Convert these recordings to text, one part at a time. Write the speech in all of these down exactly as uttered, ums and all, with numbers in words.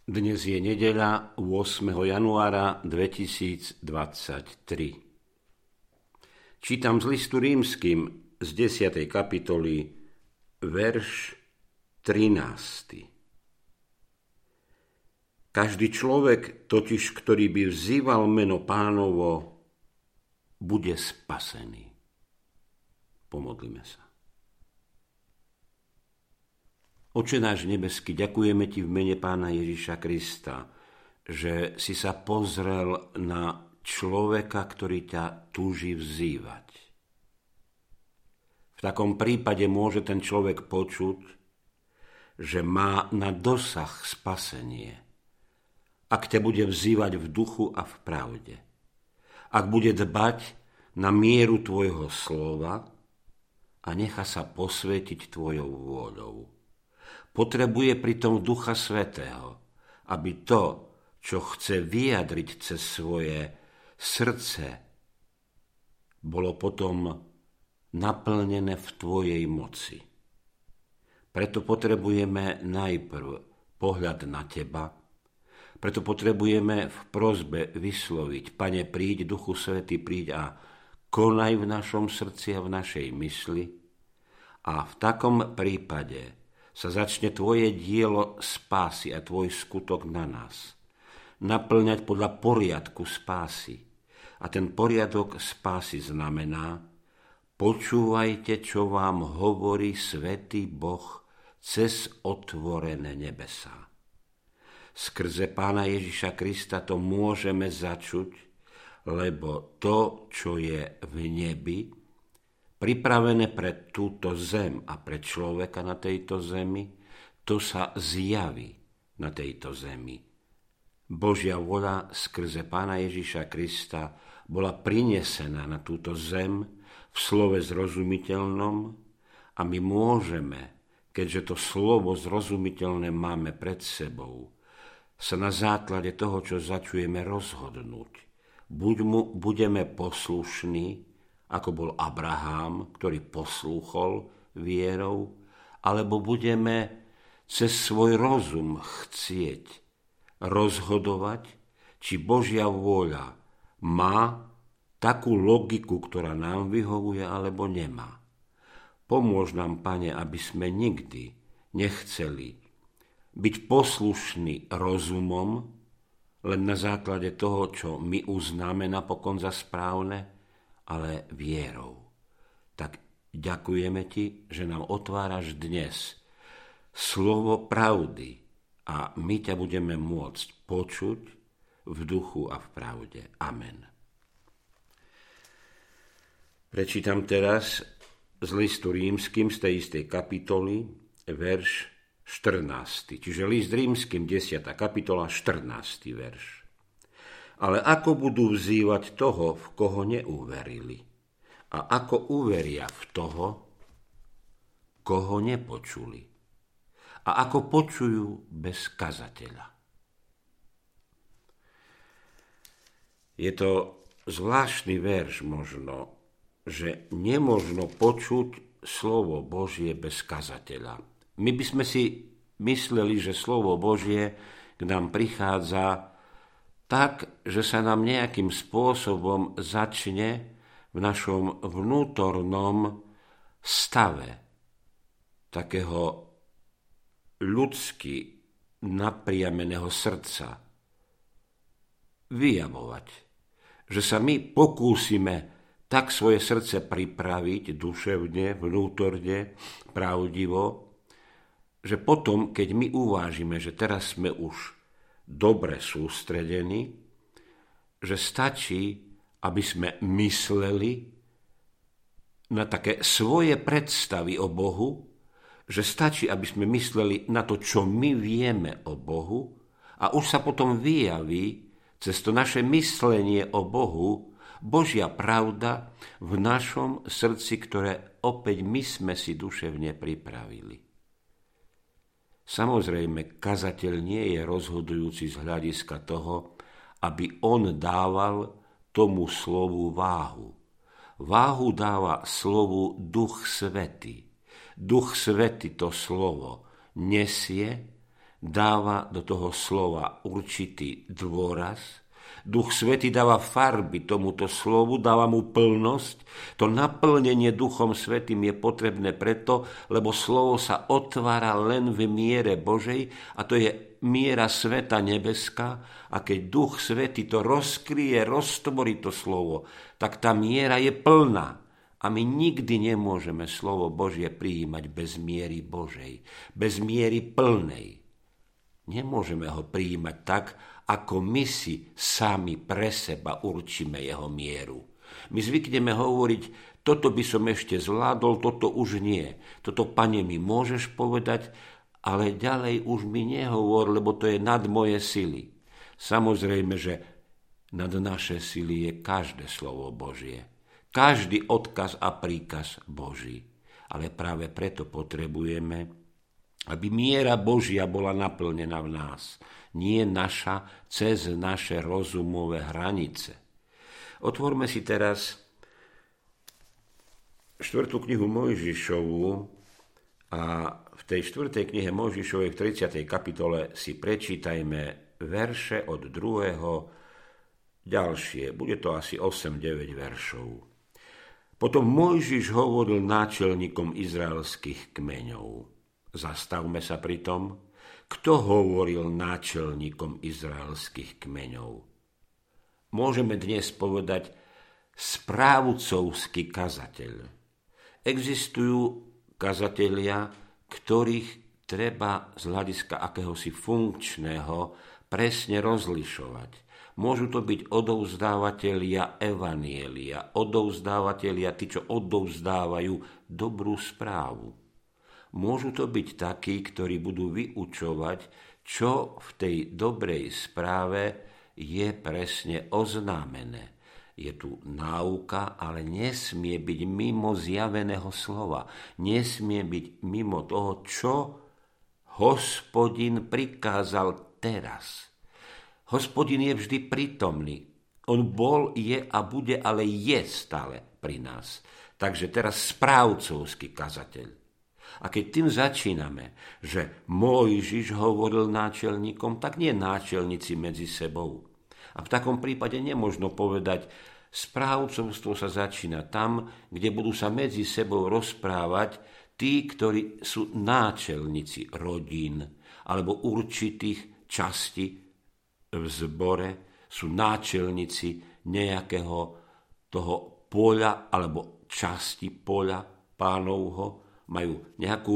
Dnes je nedeľa ôsmeho januára dvetisícdvadsaťtri. Čítam z listu Rímskym z desiatej kapitoly, verš trinásty. Každý človek totiž, ktorý by vzýval meno Pánovo, bude spasený. Pomodlíme sa. Oče náš nebeský, ďakujeme Ti v mene Pána Ježiša Krista, že si sa pozrel na človeka, ktorý ťa túži vzývať. V takom prípade môže ten človek počuť, že má na dosah spasenie, ak ťa bude vzývať v duchu a v pravde. Ak bude dbať na mieru tvojho slova a nechá sa posvätiť tvojou vôľou. Potrebuje pritom Ducha Svätého, aby to, čo chce vyjadriť cez svoje srdce, bolo potom naplnené v tvojej moci. Preto potrebujeme najprv pohľad na teba, preto potrebujeme v prosbe vysloviť: Pane, príď, Duchu Svätý, príď a konaj v našom srdci a v našej mysli, a v takom prípade sa začne tvoje dielo spásy a tvoj skutok na nás naplňať podľa poriadku spásy. A ten poriadok spásy znamená: počúvajte, čo vám hovorí Svätý Boh cez otvorené nebesá. Skrze Pána Ježiša Krista to môžeme začuť, lebo to, čo je v nebi, pripravené pre túto zem a pre človeka na tejto zemi, to sa zjaví na tejto zemi. Božia vôľa skrze Pána Ježiša Krista bola prinesená na túto zem v slove zrozumiteľnom a my môžeme, keďže to slovo zrozumiteľné máme pred sebou, sa na základe toho, čo začujeme, rozhodnúť. Buď mu budeme poslušní, ako bol Abrahám, ktorý poslúchol vierou, alebo budeme cez svoj rozum chcieť rozhodovať, či Božia vôľa má takú logiku, ktorá nám vyhovuje, alebo nemá. Pomôž nám, Pane, aby sme nikdy nechceli byť poslušní rozumom, len na základe toho, čo my uznáme napokon za správne, ale vierou. Tak ďakujeme Ti, že nám otváraš dnes slovo pravdy a my ťa budeme môcť počuť v duchu a v pravde. Amen. Prečítam teraz z listu Rímskym z tej istej kapitoly verš štrnásty. Čiže list Rímskym desiata kapitola štrnásty verš. Ale ako budú vzývať toho, v koho neuverili? A ako uveria v toho, koho nepočuli? A ako počujú bez kazateľa? Je to zvláštny verš možno, že nemožno počuť slovo Božie bez kazateľa. My by sme si mysleli, že slovo Božie k nám prichádza tak, že sa nám nejakým spôsobom začne v našom vnútornom stave takého ľudsky napriameného srdca vyjavovať. Že sa my pokúsime tak svoje srdce pripraviť duševne, vnútorne, pravdivo, že potom, keď my uvážime, že teraz sme už dobre sústredení, že stačí, aby sme mysleli na také svoje predstavy o Bohu, že stačí, aby sme mysleli na to, čo my vieme o Bohu, a už sa potom vyjaví cez to naše myslenie o Bohu Božia pravda v našom srdci, ktoré opäť my sme si duševne pripravili. Samozrejme, kazateľ nie je rozhodujúci z hľadiska toho, aby on dával tomu slovu váhu. Váhu dáva slovu Duch Svätý. Duch Svätý to slovo nesie, dáva do toho slova určitý dôraz, Duch Svätý dáva farby tomuto slovu, dáva mu plnosť. To naplnenie Duchom Svätým je potrebné preto, lebo slovo sa otvára len v miere Božej a to je miera sveta nebeská a keď Duch Svätý to rozkryje, roztvorí to slovo, tak tá miera je plná. A my nikdy nemôžeme slovo Božie prijímať bez miery Božej, bez miery plnej. Nemôžeme ho prijímať tak, ako my si sami pre seba určíme jeho mieru. My zvykneme hovoriť, toto by som ešte zvládol, toto už nie. Toto, Pane, mi môžeš povedať, ale ďalej už mi nehovor, lebo to je nad moje sily. Samozrejme, že nad naše sily je každé slovo Božie. Každý odkaz a príkaz Boží. Ale práve preto potrebujeme, aby miera Božia bola naplnená v nás. Nie naša cez naše rozumové hranice. Otvorme si teraz štvrtú knihu Mojžišovu a v tej štvrtej knihe Mojžišovej v tridsiatej kapitole si prečítajme verše od druhého ďalšie. Bude to asi osem deväť veršov. Potom Mojžiš hovoril náčelníkom izraelských kmeňov. Zastavme sa pri tom, kto hovoril náčelníkom izraelských kmeňov. Môžeme dnes povedať správcovský kazateľ. Existujú kazatelia, ktorých treba z hľadiska akéhosi funkčného presne rozlišovať. Môžu to byť odovzdávatelia evanielia, odovzdávatelia, tí, čo odovzdávajú dobrú správu. Môžu to byť takí, ktorí budú vyučovať, čo v tej dobrej správe je presne oznámené. Je tu náuka, ale nesmie byť mimo zjaveného slova. Nesmie byť mimo toho, čo Hospodin prikázal teraz. Hospodin je vždy prítomný. On bol, je a bude, ale je stále pri nás. Takže teraz správcovský kazateľ. A keď tým začíname, že Mojžiš hovoril náčelníkom, tak nie náčelníci medzi sebou. A v takom prípade nemožno povedať, správcovstvo sa začína tam, kde budú sa medzi sebou rozprávať tí, ktorí sú náčelníci rodín alebo určitých častí v zbore, sú náčelníci nejakého toho poľa alebo časti poľa Pánovho, majú nejakú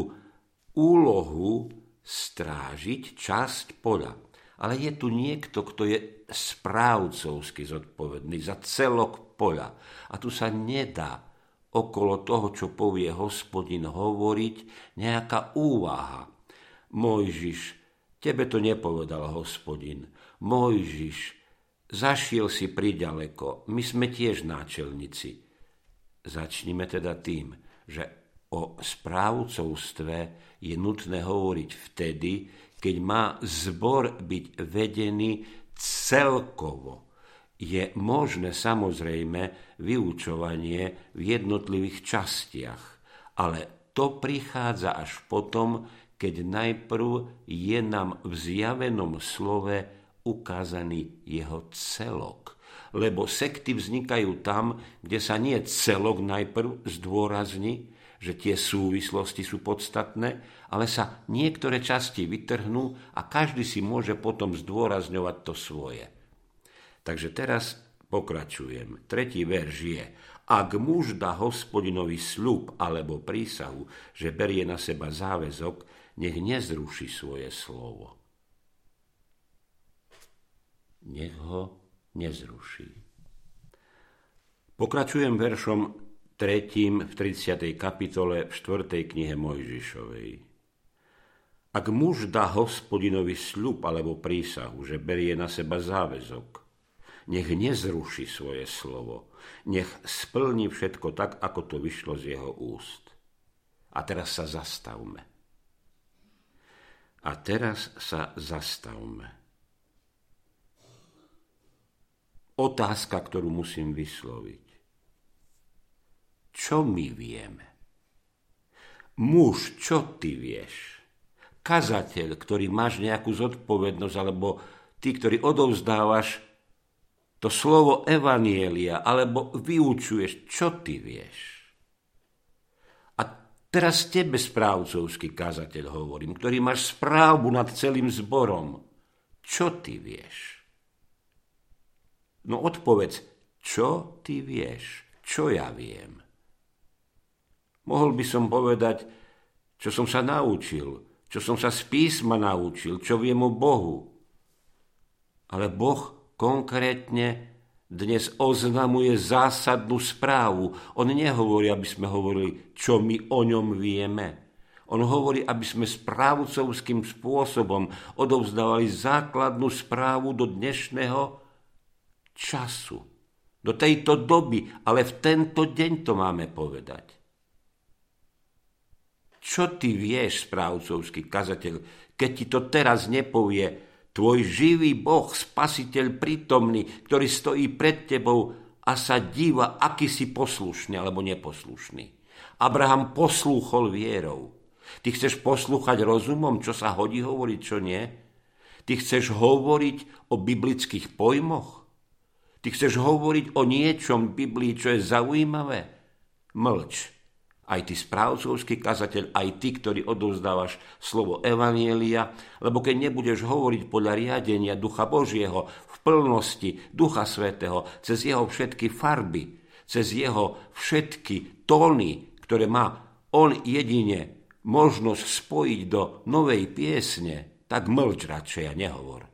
úlohu strážiť časť poľa. Ale je tu niekto, kto je správcovsky zodpovedný za celok poľa. A tu sa nedá okolo toho, čo povie Hospodin, hovoriť nejaká úvaha. Mojžiš, tebe to nepovedal Hospodin. Mojžiš, zašiel si priďaleko, my sme tiež náčelníci. Začnime teda tým, že o správcovstve je nutné hovoriť vtedy, keď má zbor byť vedený celkovo. Je možné samozrejme vyučovanie v jednotlivých častiach, ale to prichádza až potom, keď najprv je nám v zjavenom slove ukázaný jeho celok. Lebo sekty vznikajú tam, kde sa nie celok najprv zdôrazní, že tie súvislosti sú podstatné, ale sa niektoré časti vytrhnú a každý si môže potom zdôrazňovať to svoje. Takže teraz pokračujem. Tretí verš je: ak muž dá Hospodinovi sľub alebo prísahu, že berie na seba záväzok, nech nezruší svoje slovo. Nech ho nezruší. Pokračujem veršom tretím v tridsiatej kapitole v štvrtej knihe Mojžišovej. Ak muž dá Hospodinovi sľub alebo prísahu, že berie na seba záväzok, nech nezruší svoje slovo, nech splní všetko tak, ako to vyšlo z jeho úst. A teraz sa zastavme. A teraz sa zastavme. Otázka, ktorú musím vysloviť. Čo my vieme? Muž, čo ty vieš? kazateľ, ktorý máš nejakú zodpovednosť, alebo ty, ktorý odovzdávaš to slovo evanjelia, alebo vyučuješ, čo ty vieš. A teraz tebe, správcovský kazateľ, hovorím, ktorý máš správu nad celým zborom. Čo ty vieš? No odpovedz, čo ty vieš? Čo ja viem? Mohol by som povedať, čo som sa naučil, čo som sa z písma naučil, čo viem o Bohu. Ale Boh konkrétne dnes oznamuje zásadnú správu. On nehovorí, aby sme hovorili, čo my o ňom vieme. On hovorí, aby sme správcovským spôsobom odovzdávali základnú správu do dnešného času, do tejto doby, ale v tento deň to máme povedať. Čo ty vieš, správcovský kazateľ, keď ti to teraz nepovie tvoj živý Boh, spasiteľ prítomný, ktorý stojí pred tebou a sa díva, aký si poslušný alebo neposlušný. Abraham poslúchol vierou. Ty chceš poslúchať rozumom, čo sa hodí hovoriť, čo nie? Ty chceš hovoriť o biblických pojmoch? Ty chceš hovoriť o niečom v Biblii, čo je zaujímavé? Mlč. Aj ty, správcovský kazateľ, aj ty, ktorý odovzdávaš slovo evanjelia, lebo keď nebudeš hovoriť podľa riadenia Ducha Božieho v plnosti Ducha Svätého, cez jeho všetky farby, cez jeho všetky tóny, ktoré má on jedine možnosť spojiť do novej piesne, tak mlč radšej a nehovor.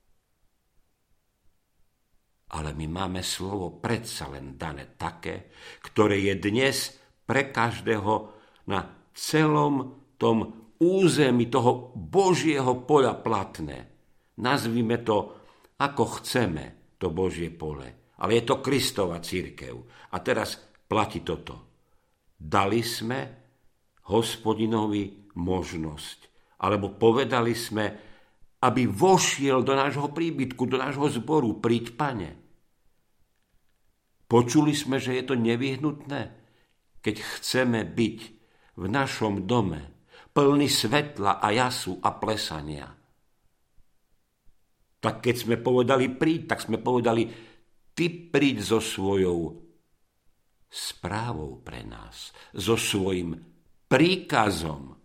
Ale my máme slovo predsa len dané také, ktoré je dnes pre každého na celom tom území toho Božieho poľa platné. Nazvime to, ako chceme, to Božie pole. Ale je to Kristova cirkev. A teraz platí toto. Dali sme Hospodinovi možnosť, alebo povedali sme, aby vošiel do nášho príbytku, do nášho zboru, príď, Pane. Počuli sme, že je to nevyhnutné, keď chceme byť v našom dome plný svetla a jasu a plesania. Tak keď sme povedali príď, tak sme povedali, ty príď so svojou správou pre nás, so svojím príkazom.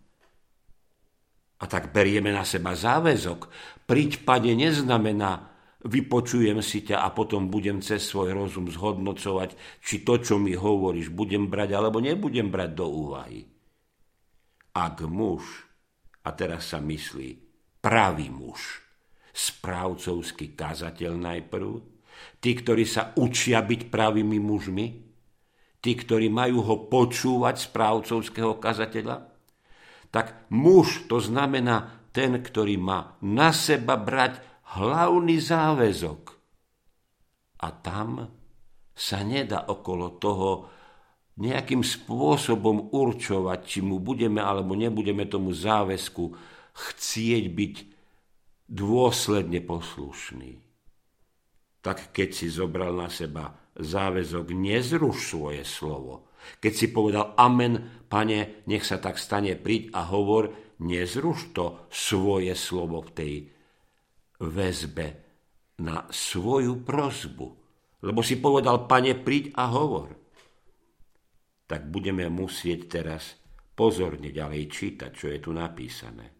A tak berieme na seba záväzok. Príď, Pane, neznamená, vypočujem si ťa a potom budem cez svoj rozum zhodnocovať, či to, čo mi hovoríš, budem brať alebo nebudem brať do úvahy. Ak muž, a teraz sa myslí pravý muž, správcovský kazateľ najprv, tí, ktorí sa učia byť pravými mužmi, tí, ktorí majú ho počúvať, správcovského kazateľa, tak muž to znamená ten, ktorý má na seba brať hlavný záväzok. A tam sa nedá okolo toho nejakým spôsobom určovať, či mu budeme alebo nebudeme tomu záväzku chcieť byť dôsledne poslušný. Tak keď si zobral na seba záväzok, nezruš svoje slovo. Keď si povedal amen, Pane, nech sa tak stane, príď a hovor, nezruš to svoje slovo v tej väzbe na svoju prosbu. Lebo si povedal, Pane, príď a hovor. Tak budeme musieť teraz pozorne ďalej čítať, čo je tu napísané.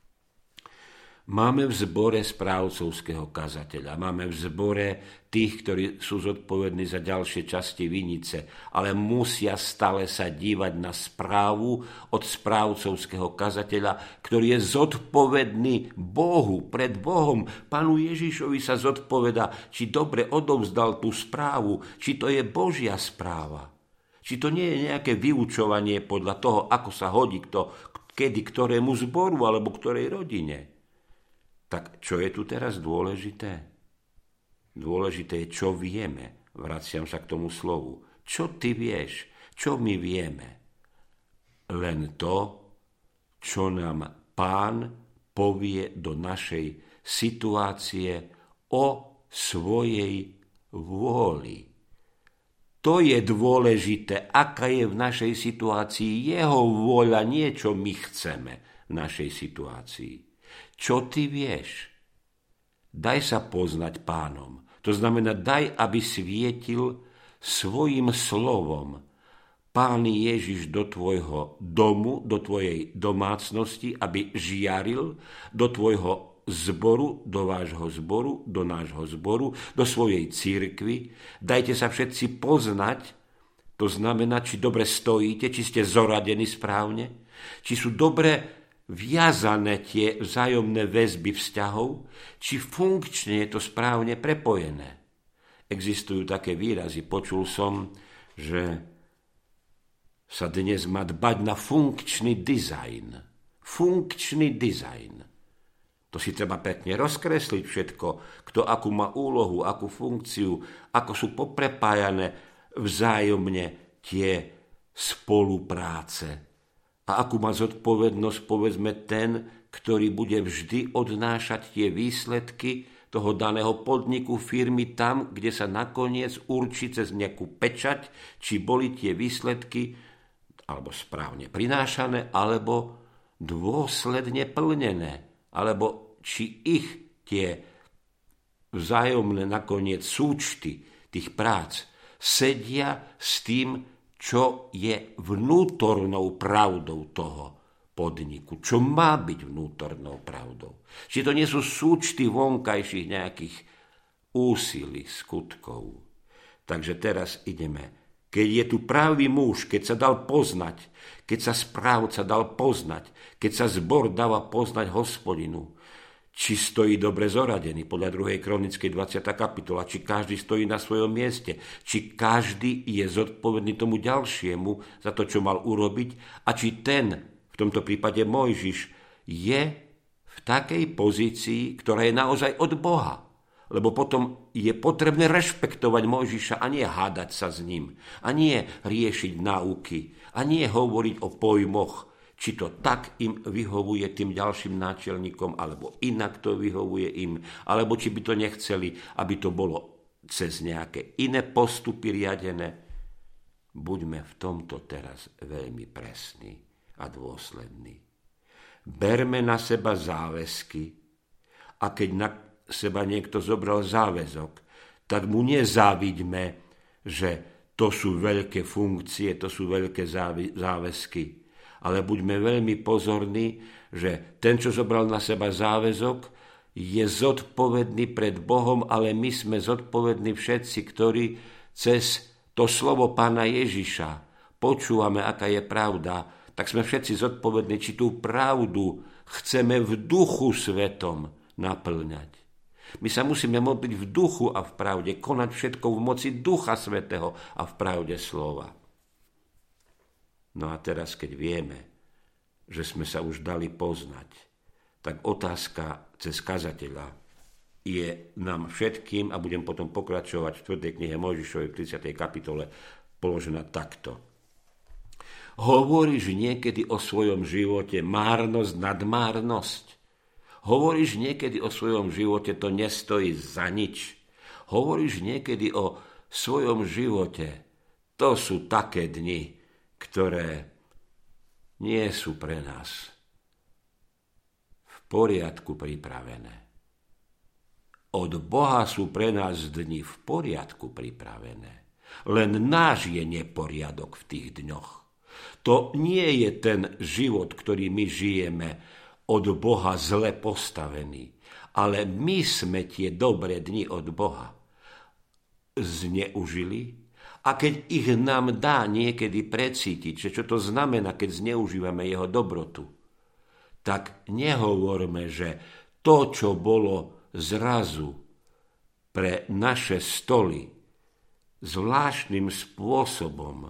Máme v zbore správcovského kazateľa, máme v zbore tých, ktorí sú zodpovední za ďalšie časti vinice, ale musia stále sa dívať na správu od správcovského kazateľa, ktorý je zodpovedný Bohu, pred Bohom. Pánu Ježišovi sa zodpoveda, či dobre odovzdal tú správu, či to je Božia správa, či to nie je nejaké vyučovanie podľa toho, ako sa hodí kto, kedy, ktorému zboru alebo ktorej rodine. Tak čo je tu teraz dôležité? Dôležité je, čo vieme. Vraciam sa k tomu slovu. Čo ty vieš? Čo my vieme? Len to, čo nám Pán povie do našej situácie o svojej vôli. To je dôležité, aká je v našej situácii jeho vôľa, nie čo my chceme. v našej situácii. Čo ty vieš? Daj sa poznať Pánom. To znamená, daj, aby svietil svojim slovom Pán Ježiš do tvojho domu, do tvojej domácnosti, aby žiaril do tvojho zboru, do vášho zboru, do nášho zboru, do svojej cirkvi. Dajte sa všetci poznať, to znamená, či dobre stojíte, či ste zoradení správne, či sú dobre viazané tie vzájomné väzby vzťahov, či funkčne je to správne prepojené. Existujú také výrazy. Počul som, že sa dnes má dbať na funkčný dizajn. Funkčný dizajn. To si treba pekne rozkresliť všetko, kto akú má úlohu, akú funkciu, ako sú poprepájané vzájomne tie spolupráce. A akú má zodpovednosť, povedzme, ten, ktorý bude vždy odnášať tie výsledky toho daného podniku, firmy tam, kde sa nakoniec určí cez nejakú pečať, či boli tie výsledky alebo správne prinášané, alebo dôsledne plnené, alebo či ich tie vzájomné nakoniec súčty tých prác sedia s tým, čo je vnútornou pravdou toho podniku, čo má byť vnútornou pravdou. Či to nie sú súčty vonkajších nejakých úsilí, skutkov. Takže teraz ideme. Keď je tu pravý muž, keď sa dal poznať, keď sa správca dal poznať, keď sa zbor dáva poznať Hospodinu, či stojí dobre zoradený, podľa druhej kronickej dvadsiatej kapitola, či každý stojí na svojom mieste, či každý je zodpovedný tomu ďalšiemu za to, čo mal urobiť, a či ten, v tomto prípade Mojžiš, je v takej pozícii, ktorá je naozaj od Boha. Lebo potom je potrebné rešpektovať Mojžiša a nie hádať sa s ním, a nie riešiť náuky, a nie hovoriť o pojmoch, či to tak im vyhovuje tým ďalším náčelníkom, alebo inak to vyhovuje im, alebo či by to nechceli, aby to bolo cez nejaké iné postupy riadené. Buďme v tomto teraz veľmi presní a dôslední. Berme na seba záväzky, a keď na seba niekto zobral záväzok, tak mu nezávidme, že to sú veľké funkcie, to sú veľké záväzky. Ale buďme veľmi pozorní, že ten, čo zobral na seba záväzok, je zodpovedný pred Bohom, ale my sme zodpovední všetci, ktorí cez to slovo Pána Ježiša počúvame, aká je pravda, tak sme všetci zodpovední, či tú pravdu chceme v Duchu Svetom naplňať. My sa musíme modliť v duchu a v pravde, konať všetko v moci Ducha Svätého a v pravde slova. No a teraz, keď vieme, že sme sa už dali poznať, tak otázka cez kazateľa je nám všetkým, a budem potom pokračovať v štvrtej knihe Mojžišovej v tridsiatej kapitole, položená takto. Hovoríš niekedy o svojom živote márnosť nad márnosť? Hovoríš niekedy o svojom živote, to nestojí za nič? Hovoríš niekedy o svojom živote, to sú také dni, ktoré nie sú pre nás v poriadku pripravené. Od Boha sú pre nás dni v poriadku pripravené. Len náš je neporiadok v tých dňoch. To nie je ten život, ktorý my žijeme, od Boha zle postavený, ale my sme tie dobré dni od Boha zneužili, a keď ich nám dá niekedy precítiť, že čo to znamená, keď zneužívame jeho dobrotu, tak nehovorme, že to, čo bolo zrazu pre naše stoly zvláštnym spôsobom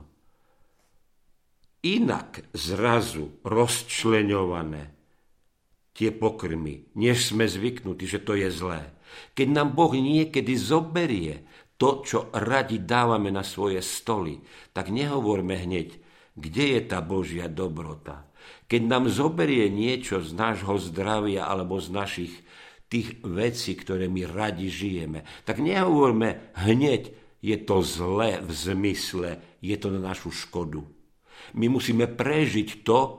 inak zrazu rozčleňované, tie pokrmy, než sme zvyknutí, že to je zlé. Keď nám Boh niekedy zoberie to, čo radi dávame na svoje stoly, tak nehovorme hneď, kde je tá Božia dobrota. Keď nám zoberie niečo z nášho zdravia alebo z našich tých vecí, ktoré my radi žijeme, tak nehovorme hneď, je to zlé v zmysle, je to na našu škodu. My musíme prežiť to,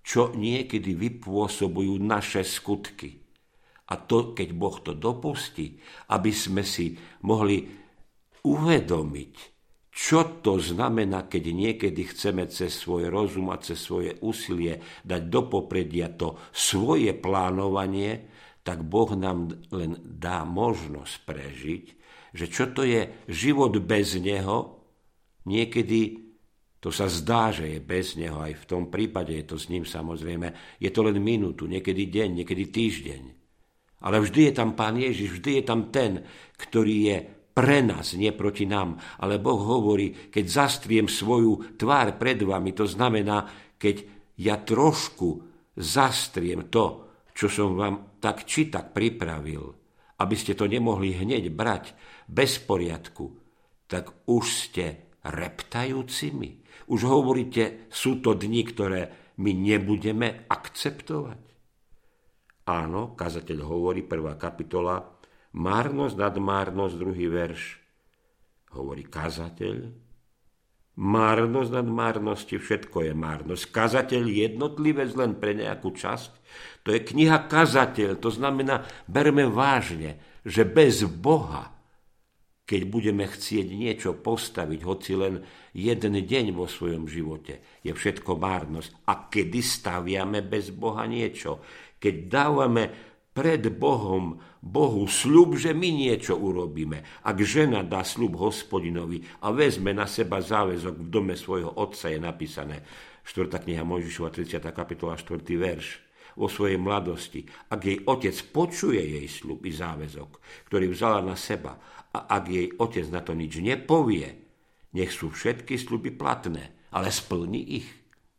čo niekedy vypôsobujú naše skutky. A to, keď Boh to dopustí, aby sme si mohli uvedomiť, čo to znamená, keď niekedy chceme cez svoj rozum a cez svoje úsilie dať do popredia to svoje plánovanie, tak Boh nám len dá možnosť prežiť, že čo to je život bez Neho, niekedy to sa zdá, že je bez Neho, aj v tom prípade je to s ním samozrejme, je to len minútu, niekedy deň, niekedy týždeň. Ale vždy je tam Pán Ježiš, vždy je tam ten, ktorý je pre nás, nie proti nám. Ale Boh hovorí, keď zastriem svoju tvár pred vami, to znamená, keď ja trošku zastriem to, čo som vám tak či tak pripravil, aby ste to nemohli hneď brať bez poriadku, tak už ste reptajúcimi. Už hovoríte, sú to dni, ktoré my nebudeme akceptovať. Áno, kazateľ hovorí, prvá kapitola, márnosť nad márnosť, druhý verš. Hovorí kazateľ, márnosť nad márnosti, všetko je márnosť. Kazateľ jednotlivec len pre nejakú časť. To je kniha Kazateľ, to znamená, berme vážne, že bez Boha, keď budeme chcieť niečo postaviť, hoci len jeden deň vo svojom živote, je všetko márnosť. A kedy staviame bez Boha niečo? Keď dávame pred Bohom, Bohu sľub, že my niečo urobíme. Ak žena dá sľub Hospodinovi a vezme na seba záväzok v dome svojho otca, je napísané, štvrtá kniha Mojžišova, tridsiata kapitola, štvrtý verš, vo svojej mladosti. Ak jej otec počuje jej sľub i záväzok, ktorý vzala na seba, a ak jej otec na to nič nepovie, nech sú všetky sľuby platné, ale splní ich.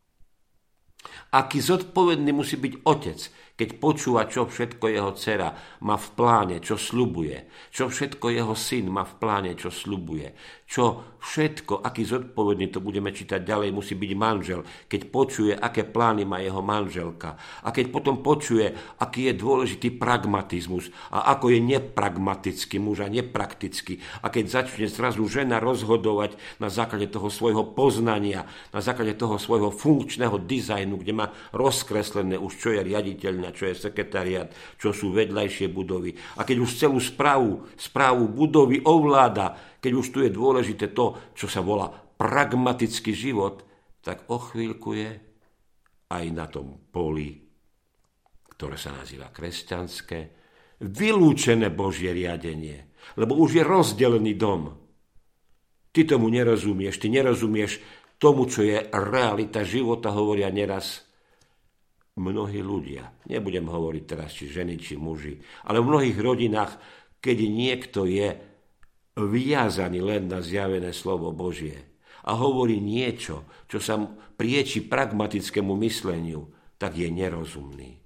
Aký zodpovedný musí byť otec, keď počúva, čo všetko jeho dcera má v pláne, čo sľubuje, čo všetko jeho syn má v pláne, čo sľubuje, čo všetko, aký zodpovedný, to budeme čítať ďalej, musí byť manžel, keď počuje, aké plány má jeho manželka a keď potom počuje, aký je dôležitý pragmatizmus a ako je nepragmatický muž a nepraktický a keď začne zrazu žena rozhodovať na základe toho svojho poznania, na základe toho svojho funkčného dizajnu, kde má rozkreslené už, čo je riaditeľné, čo je sekretariat, čo sú vedľajšie budovy. A keď už celú správu, správu budovy ovláda, keď už tu je dôležité to, čo sa volá pragmatický život, tak o chvíľku je aj na tom poli, ktoré sa nazýva kresťanské, vylúčené Božie riadenie. Lebo už je rozdelený dom. Ty tomu nerozumieš, ty nerozumieš tomu, čo je realita života, hovoria neraz mnohí ľudia. Nebudem hovoriť teraz, či ženy, či muži, ale v mnohých rodinách, keď niekto je vyjazaný len na zjavené slovo Božie a hovorí niečo, čo sa prieči pragmatickému mysleniu, tak je nerozumný.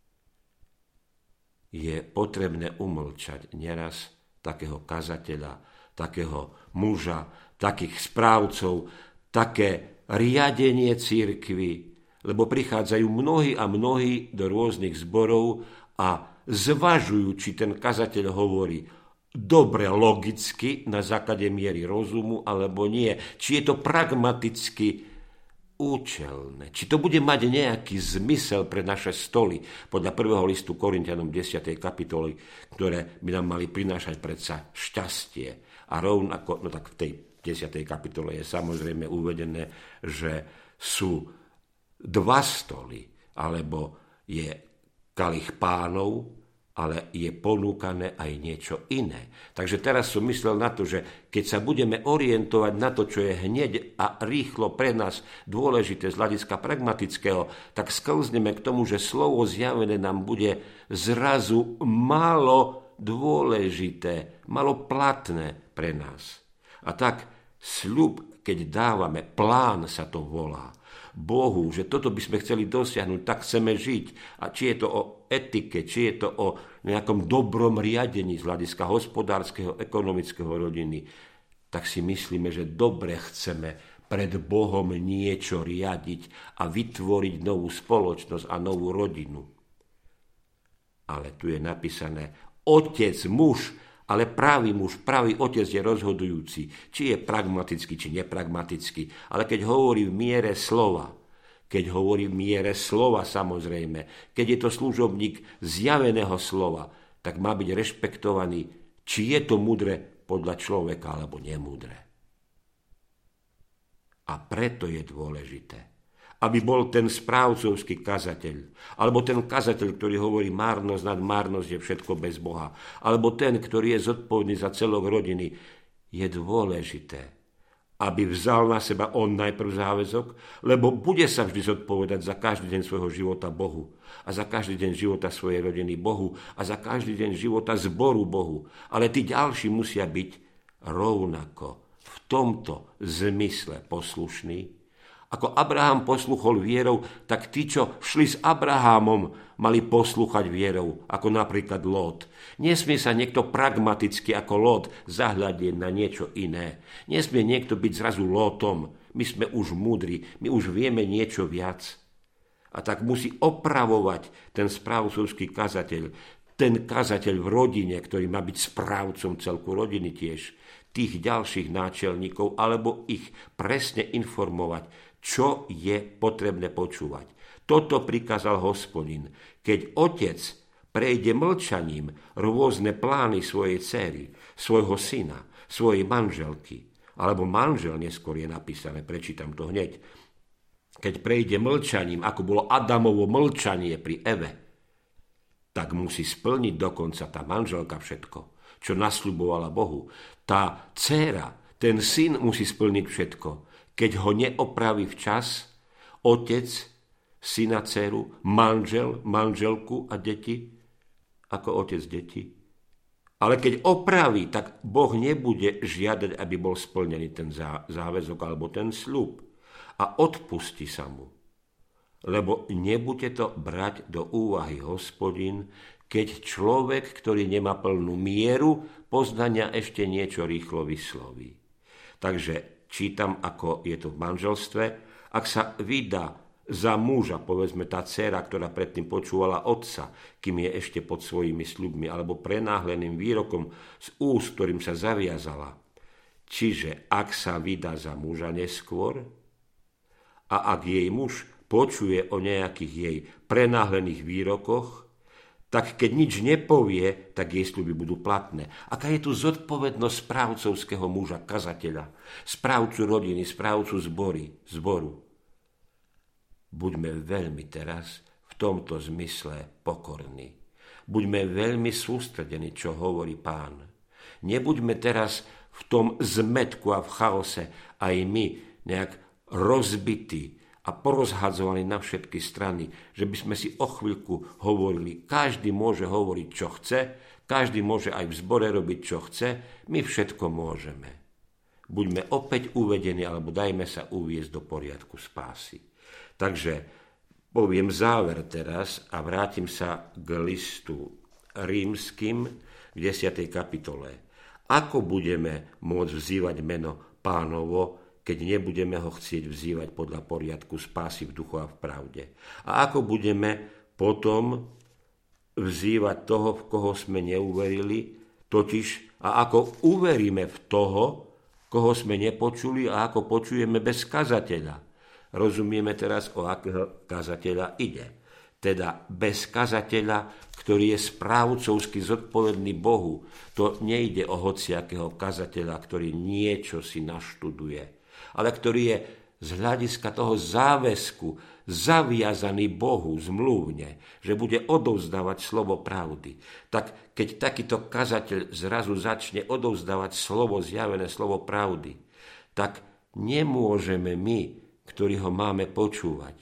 Je potrebné umlčať neraz takého kazateľa, takého muža, takých správcov, také riadenie cirkvi, lebo prichádzajú mnohí a mnohí do rôznych zborov a zvažujú, či ten kazateľ hovorí dobre logicky na základe miery rozumu, alebo nie. Či je to pragmaticky účelné. Či to bude mať nejaký zmysel pre naše stoly, podľa prvého listu Korinťanom desiatej kapitoly, ktoré by nám mali prinášať predsa šťastie. A rovnako, no tak v tej desiatej kapitole je samozrejme uvedené, že sú dva stoly, alebo je kalich Pánov, ale je ponúkané aj niečo iné. Takže teraz som myslel na to, že keď sa budeme orientovať na to, čo je hneď a rýchlo pre nás dôležité z hľadiska pragmatického, tak sklzneme k tomu, že slovo zjavené nám bude zrazu málo dôležité, málo platné pre nás. A tak sľub, keď dávame, plán sa to volá, Bohu, že toto by sme chceli dosiahnuť, tak chceme žiť. A či je to o etike, či je to o nejakom dobrom riadení z hľadiska hospodárskeho, ekonomického rodiny, tak si myslíme, že dobre chceme pred Bohom niečo riadiť a vytvoriť novú spoločnosť a novú rodinu. Ale tu je napísané, otec, muž, ale pravý muž, pravý otec je rozhodujúci, či je pragmatický, či nepragmatický. Ale keď hovorí v miere slova, keď hovorí v miere slova samozrejme, keď je to služobník zjaveného slova, tak má byť rešpektovaný, či je to mudré podľa človeka alebo nemúdre. A preto je dôležité, aby bol ten správcovský kazateľ, alebo ten kazateľ, ktorý hovorí márnosť nad márnosť je všetko bez Boha, alebo ten, ktorý je zodpovedný za celok rodiny, je dôležité, aby vzal na seba on najprv záväzok, lebo bude sa vždy zodpovedať za každý deň svojho života Bohu a za každý deň života svojej rodiny Bohu a za každý deň života zboru Bohu. Ale tí ďalší musia byť rovnako v tomto zmysle poslušní. Ako Abraham posluchol vierou, tak tí, čo šli s Abrahamom, mali poslúchať vierou, ako napríklad Lót. Nesmie sa niekto pragmaticky ako Lót zahľadieť na niečo iné. Nesmie niekto byť zrazu Lótom. My sme už múdri, my už vieme niečo viac. A tak musí opravovať ten správcovský kazateľ, ten kazateľ v rodine, ktorý má byť správcom celku rodiny tiež, tých ďalších náčelníkov, alebo ich presne informovať, čo je potrebné počúvať. Toto prikázal Hospodin. Keď otec prejde mlčaním rôzne plány svojej dcery, svojho syna, svojej manželky, alebo manžel neskôr je napísané, prečítam to hneď, keď prejde mlčaním, ako bolo Adamovo mlčanie pri Eve, tak musí splniť dokonca tá manželka všetko, čo nasľubovala Bohu. Tá dcéra, ten syn musí splniť všetko. Keď ho neopraví včas, otec, syna, dceru, manžel, manželku a deti, ako otec deti. Ale keď opraví, tak Boh nebude žiadať, aby bol splnený ten záväzok alebo ten sľub. A odpustí sa mu. Lebo nebude to brať do úvahy Hospodin, keď človek, ktorý nemá plnú mieru poznania, ešte niečo rýchlo vysloví. Takže čítam, ako je to v manželstve. Ak sa vydá za muža, povedzme tá dcéra, ktorá predtým počúvala otca, kým je ešte pod svojimi sľubmi, alebo prenáhleným výrokom z úst, ktorým sa zaviazala. Čiže ak sa vydá za muža neskôr a ak jej muž počuje o nejakých jej prenáhlených výrokoch, tak keď nič nepovie, tak jej sľuby budú platné. Aká je tu zodpovednosť správcovského muža, kazateľa, správcu rodiny, správcu zbory, zboru. Buďme veľmi teraz v tomto zmysle pokorní. Buďme veľmi sústredení, čo hovorí Pán. Nebuďme teraz v tom zmetku a v chaose aj my nejak rozbití a porozhadzovali na všetky strany, že by sme si o chvíľku hovorili, každý môže hovoriť, čo chce, každý môže aj v zbore robiť, čo chce, my všetko môžeme. Buďme opäť uvedení, alebo dajme sa uviesť do poriadku spásy. Takže poviem záver teraz a vrátim sa k listu rímskym v desiatej kapitole. Ako budeme môcť vzývať meno Pánovo, keď nebudeme ho chcieť vzývať podľa poriadku spásy v duchu a v pravde? A ako budeme potom vzývať toho, v koho sme neuverili, totiž a ako uveríme v toho, koho sme nepočuli a ako počujeme bez kazateľa. Rozumieme teraz, o akého kazateľa ide. Teda bez kazateľa, ktorý je správcovsky zodpovedný Bohu. To nejde o hociakého kazateľa, ktorý niečo si naštuduje, ale ktorý je z hľadiska toho záväzku zaviazaný Bohu zmluvne, že bude odovzdávať slovo pravdy. Tak keď takýto kazateľ zrazu začne odovzdávať slovo, zjavené slovo pravdy, tak nemôžeme my, ktorí ho máme počúvať,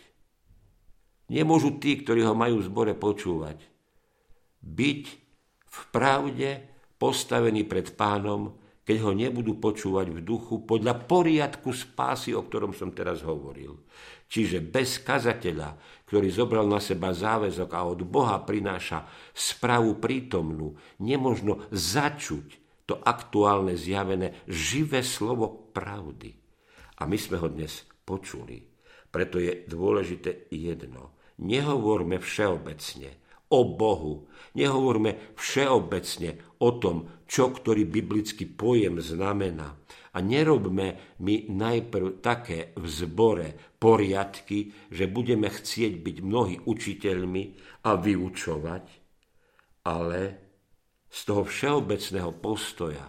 nemôžu tí, ktorí ho majú v zbore počúvať, byť v pravde postavení pred Pánom, keď ho nebudú počúvať v duchu podľa poriadku spásy, o ktorom som teraz hovoril. Čiže bez kazateľa, ktorý zobral na seba záväzok a od Boha prináša správu prítomnú, nemožno začuť to aktuálne zjavené živé slovo pravdy. A my sme ho dnes počuli. Preto je dôležité jedno. Nehovorme všeobecne o Bohu. Nehovorme všeobecne o tom, čo ktorý biblický pojem znamená. A nerobme my najprv také v zbore poriadky, že budeme chcieť byť mnohí učiteľmi a vyučovať, ale z toho všeobecného postoja,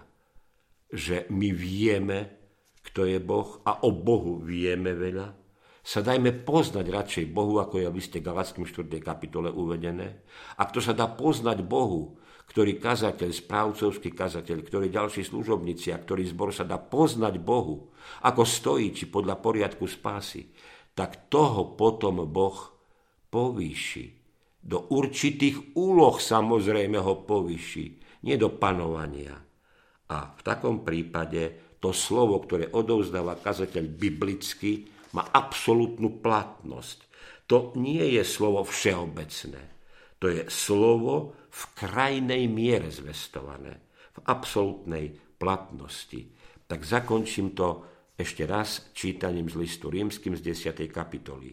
že my vieme, kto je Boh a o Bohu vieme veľa, sa dajme poznať radšej Bohu, ako je v liste Galatským štvrtej kapitole uvedené. A kto sa dá poznať Bohu, ktorý kazateľ, správcovský kazateľ, ktorí ďalší služobníci a ktorý zbor sa dá poznať Bohu, ako stojí, či podľa poriadku spásy, tak toho potom Boh povýši. Do určitých úloh samozrejme ho povýši, nie do panovania. A v takom prípade to slovo, ktoré odovzdáva kazateľ biblicky, má absolútnu platnosť. To nie je slovo všeobecné. To je slovo v krajnej miere zvestované, v absolútnej platnosti. Tak zakončím to ešte raz čítaním z listu Rímskym z desiatej kapitoly.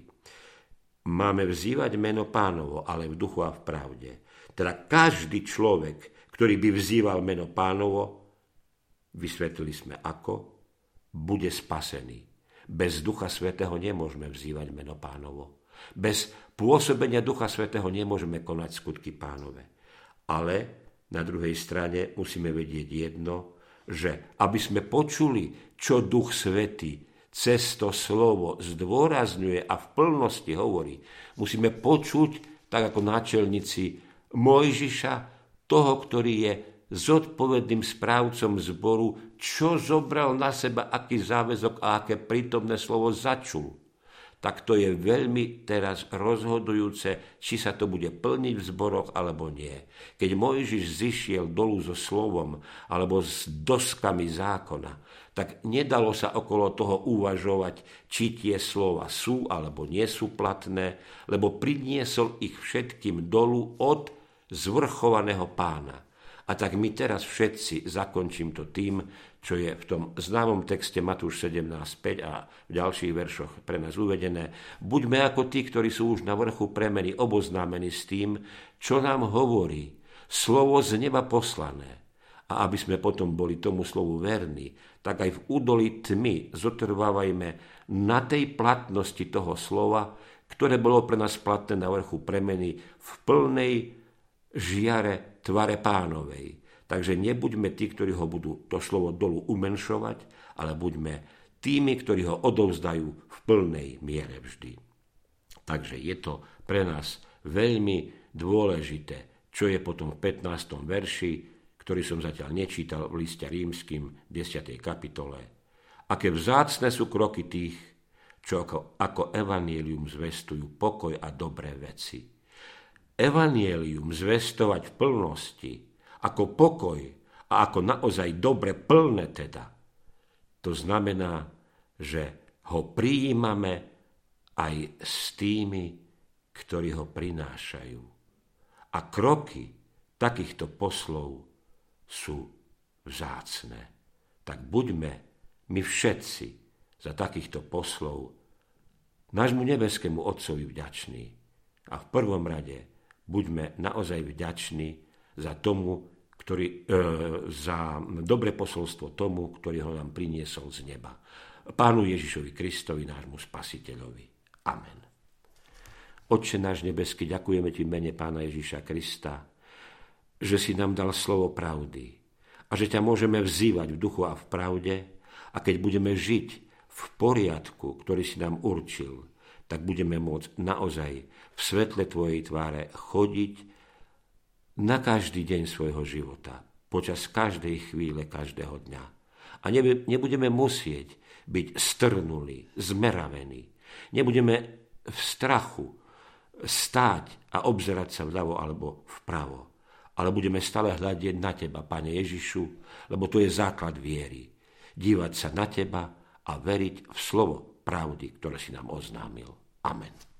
Máme vzývať meno Pánovo, ale v duchu a v pravde. Teda každý človek, ktorý by vzýval meno Pánovo, vysvetlili sme ako, bude spasený. Bez Ducha Svätého nemôžeme vzývať meno Pánovo. Bez pôsobenia Ducha Svätého nemôžeme konať skutky Pánove. Ale na druhej strane musíme vedieť jedno, že aby sme počuli, čo Duch Svätý cez to slovo zdôrazňuje a v plnosti hovorí, musíme počuť, tak ako náčelníci Mojžiša, toho, ktorý je zodpovedným správcom zboru, čo zobral na seba, aký záväzok a aké prítomné slovo začul. Tak to je veľmi teraz rozhodujúce, či sa to bude plniť v zboroch, alebo nie. Keď Mojžiš zišiel dolu so slovom, alebo s doskami zákona, tak nedalo sa okolo toho uvažovať, či tie slova sú, alebo nie sú platné, lebo priniesol ich všetkým dolu od zvrchovaného Pána. A tak my teraz všetci, zakončím to tým, čo je v tom známom texte Matúš sedemnásť päť a v ďalších veršoch pre nás uvedené. Buďme ako tí, ktorí sú už na vrchu premeny oboznámení s tým, čo nám hovorí slovo z neba poslané. A aby sme potom boli tomu slovu verní, tak aj v údolí tmy zotrvávajme na tej platnosti toho slova, ktoré bolo pre nás platné na vrchu premeny v plnej žiare tvare Pánovej. Takže nebuďme tí, ktorí ho budú to slovo dolu umenšovať, ale buďme tými, ktorí ho odovzdajú v plnej miere vždy. Takže je to pre nás veľmi dôležité, čo je potom v pätnástom verši, ktorý som zatiaľ nečítal v liste Rímskym desiatej kapitole. Aké vzácne sú kroky tých, čo ako, ako evanjelium zvestujú pokoj a dobré veci. Evanjelium zvestovať v plnosti, ako pokoj a ako naozaj dobre plné teda, to znamená, že ho prijímame aj s tými, ktorí ho prinášajú. A kroky takýchto poslov sú vzácne. Tak buďme my všetci za takýchto poslov nášmu nebeskému Otcovi vďační. A v prvom rade buďme naozaj vďační za tomu, ktorý, e, za dobré posolstvo tomu, ktorý ho nám priniesol z neba. Pánu Ježišovi Kristovi, nášmu Spasiteľovi. Amen. Otče náš nebeský, ďakujeme ti v mene Pána Ježiša Krista, že si nám dal slovo pravdy a že ťa môžeme vzývať v duchu a v pravde, a keď budeme žiť v poriadku, ktorý si nám určil, tak budeme môcť naozaj v svetle tvojej tváre chodiť na každý deň svojho života, počas každej chvíle, každého dňa. A nebudeme musieť byť strnulí, zmeravení. Nebudeme v strachu stáť a obzerať sa vľavo alebo vpravo. Ale budeme stále hľadieť na teba, Pane Ježišu, lebo to je základ viery. Dívať sa na teba a veriť v slovo pravdy, ktoré si nám oznámil. Amen.